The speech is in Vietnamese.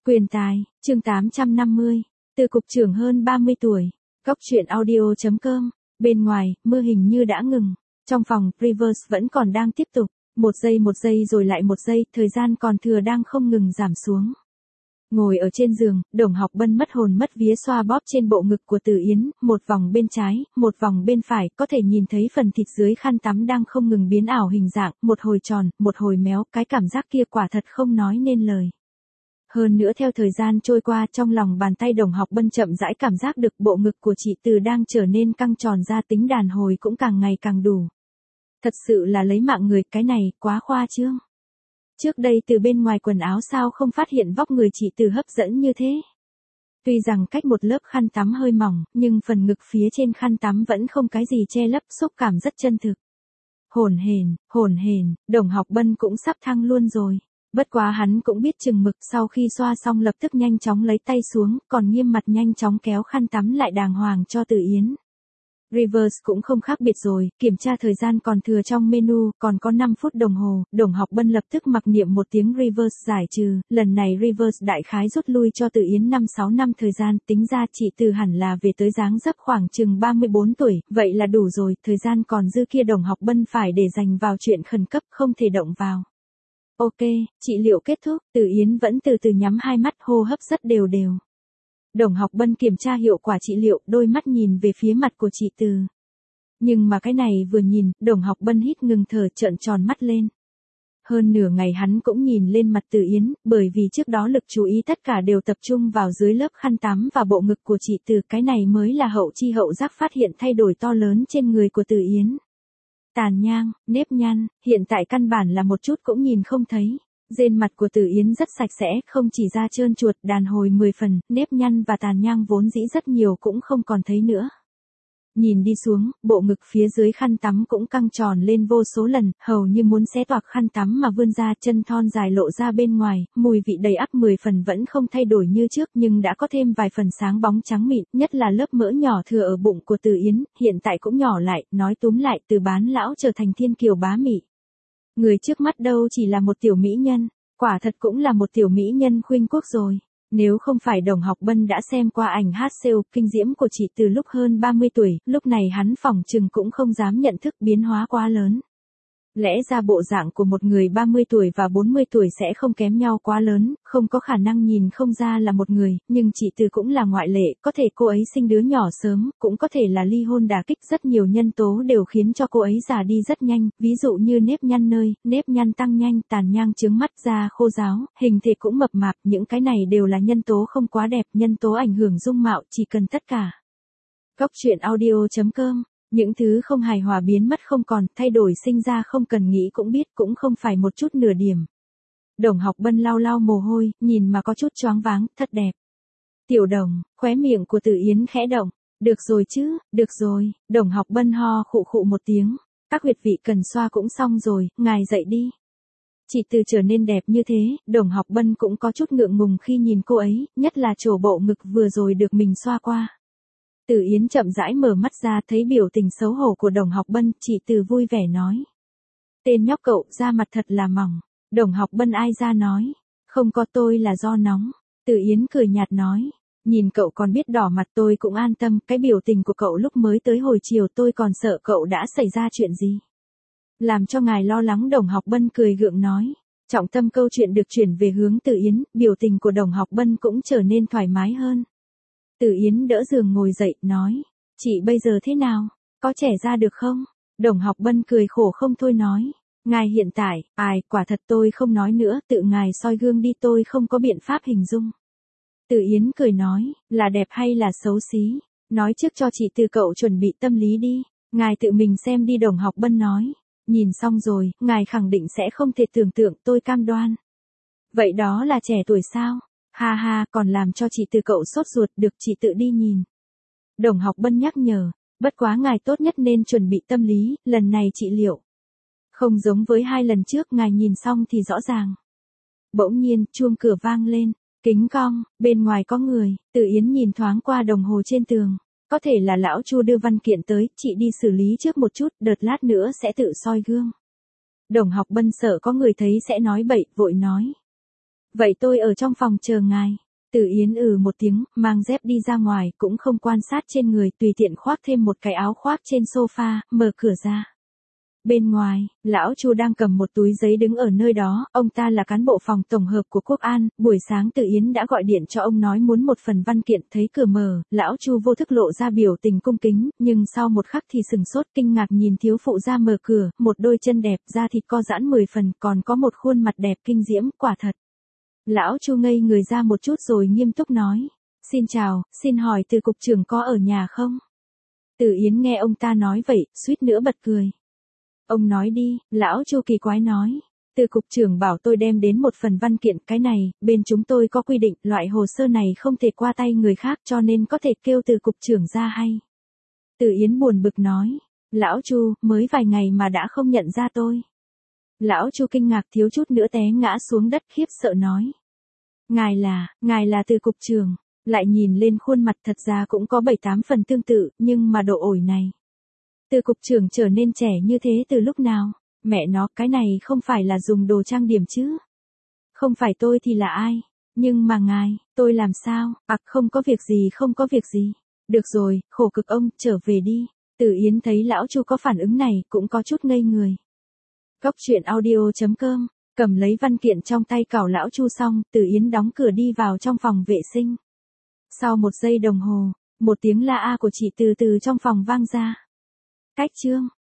Quyền tài, chương 850, từ cục trưởng hơn 30 tuổi. Góc truyện audio.com, bên ngoài, mưa hình như đã ngừng. Trong phòng, Rivers vẫn còn đang tiếp tục. Một giây rồi lại một giây, thời gian còn thừa đang không ngừng giảm xuống. Ngồi ở trên giường, Đồng Học Bân mất hồn mất vía xoa bóp trên bộ ngực của Từ Yến, một vòng bên trái, một vòng bên phải, có thể nhìn thấy phần thịt dưới khăn tắm đang không ngừng biến ảo hình dạng, một hồi tròn, một hồi méo, cái cảm giác kia quả thật không nói nên lời. Hơn nữa theo thời gian trôi qua, trong lòng bàn tay Đồng Học Bân chậm rãi cảm giác được bộ ngực của chị Từ đang trở nên căng tròn ra, tính đàn hồi cũng càng ngày càng đủ. Thật sự là lấy mạng người, cái này quá khoa trương. Trước đây từ bên ngoài quần áo sao không phát hiện vóc người chị Từ hấp dẫn như thế. Tuy rằng cách một lớp khăn tắm hơi mỏng, nhưng phần ngực phía trên khăn tắm vẫn không cái gì che lấp, xúc cảm rất chân thực. Hồn hển, Đồng Học Bân cũng sắp thăng luôn rồi. Bất quá hắn cũng biết chừng mực, sau khi xoa xong lập tức nhanh chóng lấy tay xuống, còn nghiêm mặt nhanh chóng kéo khăn tắm lại đàng hoàng cho Từ Yến. Rivers cũng không khác biệt rồi, kiểm tra thời gian còn thừa trong menu, còn có 5 phút đồng hồ, Đồng Học Bân lập tức mặc niệm một tiếng Rivers giải trừ, lần này Rivers đại khái rút lui cho Từ Yến 5-6 năm thời gian, tính ra chị Từ hẳn là về tới dáng dấp khoảng chừng 34 tuổi, vậy là đủ rồi, thời gian còn dư kia Đồng Học Bân phải để dành vào chuyện khẩn cấp, không thể động vào. Ok, trị liệu kết thúc, Từ Yến vẫn từ từ nhắm hai mắt, hô hấp rất đều đều. Đồng Học Bân kiểm tra hiệu quả trị liệu, đôi mắt nhìn về phía mặt của chị Từ. Nhưng mà cái này vừa nhìn, Đồng Học Bân hít ngừng thở, trợn tròn mắt lên. Hơn nửa ngày hắn cũng nhìn lên mặt Từ Yến, bởi vì trước đó lực chú ý tất cả đều tập trung vào dưới lớp khăn tắm và bộ ngực của chị Từ, cái này mới là hậu chi hậu giác phát hiện thay đổi to lớn trên người của Từ Yến. Tàn nhang, nếp nhăn, hiện tại căn bản là một chút cũng nhìn không thấy. Trên mặt của Từ Yến rất sạch sẽ, không chỉ da trơn chuột, đàn hồi 10 phần, nếp nhăn và tàn nhang vốn dĩ rất nhiều cũng không còn thấy nữa. Nhìn đi xuống, bộ ngực phía dưới khăn tắm cũng căng tròn lên vô số lần, hầu như muốn xé toạc khăn tắm mà vươn ra, chân thon dài lộ ra bên ngoài, mùi vị đầy ắp 10 phần vẫn không thay đổi như trước nhưng đã có thêm vài phần sáng bóng trắng mịn, nhất là lớp mỡ nhỏ thừa ở bụng của Từ Yến, hiện tại cũng nhỏ lại, nói túm lại, từ bán lão trở thành thiên kiều bá mỹ. Người trước mắt đâu chỉ là một tiểu mỹ nhân, quả thật cũng là một tiểu mỹ nhân khuynh quốc rồi. Nếu không phải Đồng Học Bân đã xem qua ảnh hát sale kinh diễm của chị Từ lúc hơn 30 tuổi, lúc này hắn phỏng chừng cũng không dám nhận thức biến hóa quá lớn. Lẽ ra bộ dạng của một người 30 tuổi và 40 tuổi sẽ không kém nhau quá lớn, không có khả năng nhìn không ra là một người, nhưng chị Từ cũng là ngoại lệ, có thể cô ấy sinh đứa nhỏ sớm, cũng có thể là ly hôn đả kích, rất nhiều nhân tố đều khiến cho cô ấy già đi rất nhanh, ví dụ như nếp nhăn tăng nhanh, tàn nhang chướng mắt, da khô ráo, hình thể cũng mập mạp, những cái này đều là nhân tố không quá đẹp, nhân tố ảnh hưởng dung mạo, chỉ cần tất cả. Góc truyện audio.com. Những thứ không hài hòa biến mất không còn, thay đổi sinh ra không cần nghĩ cũng biết, cũng không phải một chút nửa điểm. Đồng Học Bân lau lau mồ hôi, nhìn mà có chút choáng váng, thật đẹp. Tiểu Đồng, khóe miệng của Từ Yến khẽ động. Được rồi chứ, được rồi, Đồng Học Bân ho khụ khụ một tiếng. Các huyệt vị cần xoa cũng xong rồi, ngài dậy đi. Chị Từ trở nên đẹp như thế, Đồng Học Bân cũng có chút ngượng ngùng khi nhìn cô ấy, nhất là chỗ bộ ngực vừa rồi được mình xoa qua. Từ Yến chậm rãi mở mắt ra, thấy biểu tình xấu hổ của Đồng Học Bân, chị Từ vui vẻ nói. Tên nhóc cậu, da mặt thật là mỏng. Đồng Học Bân ai ra nói. Không có, tôi là do nóng. Từ Yến cười nhạt nói. Nhìn cậu còn biết đỏ mặt tôi cũng an tâm, cái biểu tình của cậu lúc mới tới hồi chiều tôi còn sợ cậu đã xảy ra chuyện gì. Làm cho ngài lo lắng, Đồng Học Bân cười gượng nói. Trọng tâm câu chuyện được chuyển về hướng Từ Yến, biểu tình của Đồng Học Bân cũng trở nên thoải mái hơn. Từ Yến đỡ giường ngồi dậy, nói, chị bây giờ thế nào, có trẻ ra được không? Đồng Học Bân cười khổ không thôi nói, ngài hiện tại, quả thật tôi không nói nữa, tự ngài soi gương đi, tôi không có biện pháp hình dung. Từ Yến cười nói, là đẹp hay là xấu xí, nói trước cho chị Từ cậu chuẩn bị tâm lý đi, ngài tự mình xem đi. Đồng Học Bân nói, nhìn xong rồi, ngài khẳng định sẽ không thể tưởng tượng, tôi cam đoan. Vậy đó là trẻ tuổi sao? Ha ha, còn làm cho chị Từ cậu sốt ruột, được chị tự đi nhìn. Đồng Học Bân nhắc nhở, bất quá ngài tốt nhất nên chuẩn bị tâm lý, lần này trị liệu. Không giống với 2 lần trước, ngài nhìn xong thì rõ ràng. Bỗng nhiên, chuông cửa vang lên, kính cong, bên ngoài có người, Từ Yến nhìn thoáng qua đồng hồ trên tường. Có thể là lão Chu đưa văn kiện tới, chị đi xử lý trước một chút, đợt lát nữa sẽ tự soi gương. Đồng Học Bân sợ có người thấy sẽ nói bậy, vội nói. Vậy tôi ở trong phòng chờ ngài. Từ Yến một tiếng, mang dép đi ra ngoài, cũng không quan sát trên người, tùy tiện khoác thêm một cái áo khoác trên sofa, mở cửa ra. Bên ngoài, lão Chu đang cầm một túi giấy đứng ở nơi đó, ông ta là cán bộ phòng tổng hợp của Quốc An, buổi sáng Từ Yến đã gọi điện cho ông nói muốn một phần văn kiện, thấy cửa mở, lão Chu vô thức lộ ra biểu tình cung kính, nhưng sau một khắc thì sừng sốt kinh ngạc nhìn thiếu phụ ra mở cửa, một đôi chân đẹp, da thịt co giãn 10 phần, còn có một khuôn mặt đẹp kinh diễm, quả thật. Lão Chu ngây người ra một chút rồi nghiêm túc nói, xin chào, xin hỏi Từ cục trưởng có ở nhà không? Từ Yến nghe ông ta nói vậy, suýt nữa bật cười. Ông nói đi, lão Chu kỳ quái nói. Từ cục trưởng bảo tôi đem đến một phần văn kiện, cái này, bên chúng tôi có quy định, loại hồ sơ này không thể qua tay người khác cho nên có thể kêu từ cục trưởng ra hay. Từ Yến buồn bực nói, lão Chu, mới vài ngày mà đã không nhận ra tôi. Lão Chu kinh ngạc thiếu chút nữa té ngã xuống đất khiếp sợ nói. Ngài là từ cục trưởng, lại nhìn lên khuôn mặt thật ra cũng có 7-8 phần tương tự, nhưng mà độ ổi này. Từ cục trưởng trở nên trẻ như thế từ lúc nào? Mẹ nó, cái này không phải là dùng đồ trang điểm chứ? Không phải tôi thì là ai? Nhưng mà ngài, tôi làm sao? Không có việc gì, không có việc gì. Được rồi, khổ cực ông, trở về đi. Từ Yến thấy lão Chu có phản ứng này, cũng có chút ngây người. Góc truyện audio.com, cầm lấy văn kiện trong tay cào lão Chu xong, Từ Yến đóng cửa đi vào trong phòng vệ sinh. Sau 1 giây đồng hồ, một tiếng la a của chị từ trong phòng vang ra. Cách chương